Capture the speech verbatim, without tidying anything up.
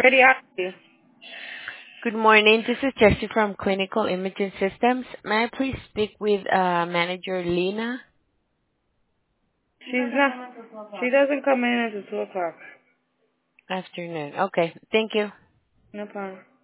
Good morning. This is Jessie from Clinical Imaging Systems. May I please speak with uh, Manager Lena? She's not. She doesn't come in until two o'clock. Afternoon. Okay. Thank you. No problem.